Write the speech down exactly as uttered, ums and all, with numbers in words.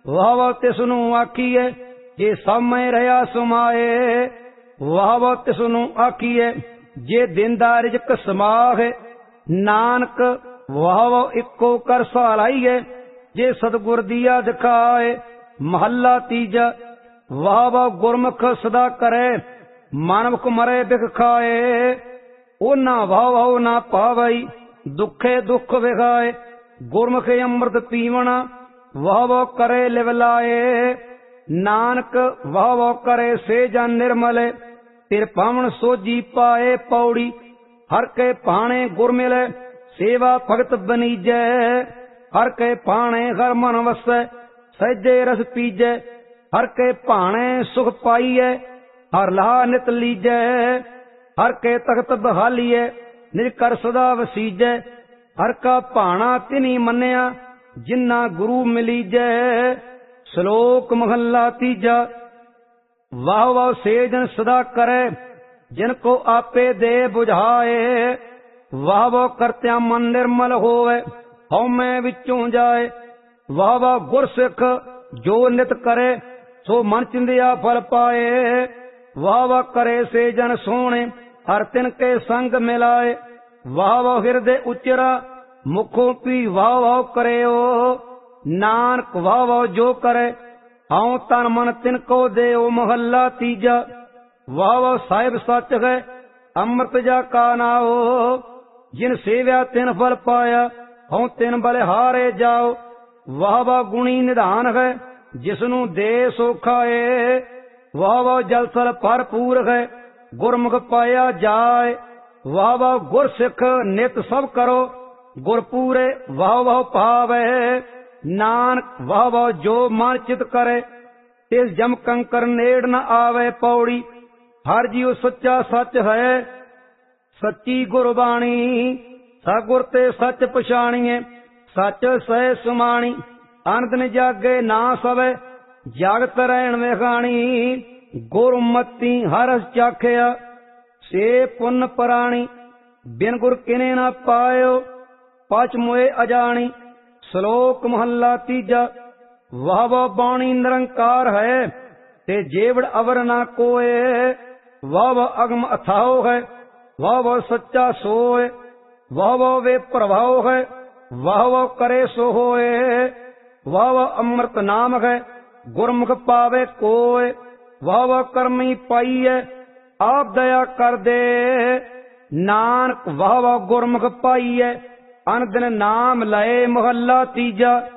ਵਾਹ ਵਾਹ ਤਿਸ ਨੂੰ ਆਖੀਏ ਜੇ ਸਾਹਮਣੇ ਰਹਾ ਸਮਾਏ। ਵਾਹ ਵਾਹ ਤਿਸ ਨੂੰ ਆਖੀਏ ਜੇ ਦਿੰਦਾ ਰਿਜ਼ਕ ਸਮਾਹੇ। ਨਾਨਕ ਵਾਹ ਵਾਹ ਇੱਕੋ ਕਰ ਸਹਾਲਾਈਏ ਜੇ ਸਤਿਗੁਰ ਦੀਆ ਦਿਖਾਏ। ਮਹੱਲਾ ਤੀਜਾ। ਵਾਹ ਵਾਹ ਗੁਰਮੁਖ ਸਦਾ ਕਰੇ ਮਨਮੁਖ ਮਰੇ ਬਿਖ ਖਾਏ। ਉਹਨਾਂ ਵਾਹ ਵਾਹ ਨਾ ਪਾਵਈ ਦੁੱਖੇ ਦੁੱਖ ਵਿਖਾਏ। ਗੁਰਮੁਖ ਅੰਮ੍ਰਿਤ ਪੀਵਣਾ ਵਾਹ ਵਾਹ ਕਰੇ ਲਿਵ ਲਾਏ। ਨਾਨਕ ਵਾਹ ਵਾਹ ਕਰੇ ਸੇ ਜਨ ਨਿਰਮਲੇ ਤਿਰ ਪਾਵਨ ਸੋਜੀ ਪਾਏ। ਪੌੜੀ ਹਰ ਕੇ ਭਾਣੇ ਗੁਰ ਮਿਲੇ ਸੇਵਾ ਭਗਤ ਬਨੀਜੈ। ਹਰ ਕੇ ਭਾਣੇ ਹਰ ਮਨ ਵਸੈ ਸਹਿਜੇ ਰਸ ਪੀਜੈ। ਹਰ ਕੇ ਭਾਣੇ ਸੁਖ ਪਾਈਐ ਹਰ ਲਾ ਨਿਤ ਲੀਜੈ। ਹਰ ਕੇ ਤਖਤ ਬਹਾਲੀਐ ਨਿਜ ਕਰ ਸਦਾ ਵਸੀਜੈ। ਹਰ ਕਾ ਭਾਣਾ ਤਿਨੀ ਮੰਨਿਆ ਜਿਨਾ ਗੁਰੂ ਮਿਲੀਜੈ। ਸ਼ਲੋਕ ਮਹੱਲਾ ਤੀਜਾ। ਵਾਹ ਵਾਹ ਸੇ ਜਨ ਸਦਾ ਕਰੇ ਜਿਨ ਕੋ ਆਪੇ ਦੇ ਬੁਝਾਏ। ਵਾਹ ਵਾਹ ਕਰਤਿਆ ਮਨ ਨਿਰਮਲ ਹੋਵੇ ਹਉਮੈ ਵਿੱਚੋਂ ਜਾਏ। ਵਾਹ ਵਾਹ ਗੁਰ ਸਿੱਖ ਜੋ ਨਿਤ ਕਰੇ ਸੋ ਮਨ ਚਿੰਦਿਆ ਫਲ ਪਾਏ। ਵਾਹ ਵਾਹ ਕਰੇ ਸੇ ਜਨ ਸੋਹਣੇ ਹਰ ਤਿਨ ਕੇ ਸੰਗ ਮਿਲਾਏ। ਵਾਹ ਵਾਹ ਹਿਰਦੇ ਉਚਰਾ ਮੁਖੋਂ ਪੀ ਵਾਹ ਵਾਹ ਕਰਿਓ। ਨਾਨਕ ਵਾਹ ਵਾਹ ਜੋ ਕਰੇ ਹਉ ਤਨ ਮਨ ਤਿਨ ਕੋ ਦੇਓ। ਮਹੱਲਾ ਤੀਜਾ। ਵਾਹ ਵਾਹ ਸਾਹਿਬ ਸੱਚ ਹੈ ਅੰਮ੍ਰਿਤ ਜਾ ਕਾ ਨਾਓ। ਜਿਨ ਸੇਵਿਆ ਤਿਨ ਫਲ ਪਾਇਆ ਹਉ ਤਿਨ ਬਲਿਹਾਰੇ ਜਾਓ। ਵਾਹ ਵਾਹ ਗੁਣੀ ਨਿਧਾਨ ਹੈ ਜਿਸਨੂੰ ਦੇ ਸੋ ਖਾਏ। ਵਾਹ ਵਾਹ ਜਲ ਥਲ ਭਰਪੂਰ ਹੈ ਗੁਰਮੁਖ ਪਾਇਆ ਜਾਏ। ਵਾਹ ਵਾਹ ਗੁਰ ਸਿੱਖ ਨਿਤ ਸਭ ਕਰੋ ਗੁਰ ਪੂਰੇ ਵਾਹ ਵਾਹ ਭਾਵੇ। ਨਾਨਕ ਵਾਹ ਵਾਹ ਜੋ ਮਨ ਚਿਤ ਕਰੇ ਤਿਸ ਜਮ ਕੰਕਰ ਨੇੜ ਨ ਆਵੇ। ਪੌੜੀ ਹਰ ਜੀਉ ਸੱਚਾ ਸੱਚ ਹੈ ਸੱਚੀ ਗੁਰਬਾਣੀ। ਸਤਿਗੁਰ ਤੇ ਸੱਚ ਪਛਾਣੀਏ ਸੱਚ ਸਹਿ ਸੁਮਾਣੀ। ਅਨੰਦ ਜਾਗੇ ਨਾ ਸਵੇ ਜਾਗਤ ਰਹਿਣ ਵੇਖਾਣੀ। ਗੁਰਮਤੀ ਹਰ ਚਾਖਿਆ ਸੇ ਪੁੰਨ ਪਰਾਣੀ। ਬਿਨ ਗੁਰ ਕਿਨੇ ਨਾ ਪਾਇਓ ਪਚ ਮੋਏ ਅਜਾਣੀ। ਸ਼ਲੋਕ ਮਹੱਲਾ ਤੀਜਾ। ਵਾਹ ਵਾਹ ਬਾਣੀ ਨਿਰੰਕਾਰ ਹੈ ਤੇ ਜੇਵੜ ਅਵਰ ਨਾ ਕੋਏ। ਵਾਹ ਵਾਹ ਅਗਮ ਅਥਾਓ ਹੈ ਵਾਹ ਵਾਹ ਸੱਚਾ ਸੋਏ। ਵਾਹ ਵਾਹ ਵੇ ਪ੍ਰਭਾਵ ਹੈ ਵਾਹ ਵਾਹ ਕਰੇ ਸੋ ਹੋਏ। ਵਾਹ ਵਾਹ ਅੰਮ੍ਰਿਤ ਨਾਮ ਹੈ ਗੁਰਮੁਖ ਪਾਵੇ ਕੋਏ। ਵਾਹ ਵਾਹ ਕਰਮੀ ਪਾਈਐ ਆਪ ਦਇਆ ਕਰ ਦੇ। ਨਾਨਕ ਵਾਹ ਵਾਹ ਗੁਰਮੁਖ ਪਾਈਐ ਅਨ ਦਿਨ ਨਾਮ ਲਏ। ਮਹੱਲਾ ਤੀਜਾ।